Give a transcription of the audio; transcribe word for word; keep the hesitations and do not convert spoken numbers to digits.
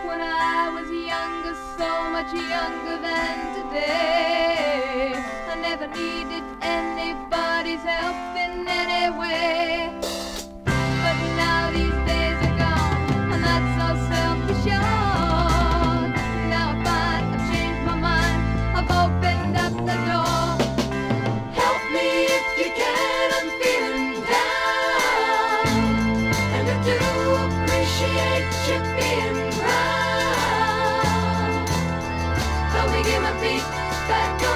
when I was younger, so much younger than today. I never needed anybody's help in any way. But now these days are gone, I'm not so self-assured. Now I find I've changed my mind, I've opened up the door. Help me if you can, I'm feeling down, and I do appreciate you being proud. Help me get my feet back on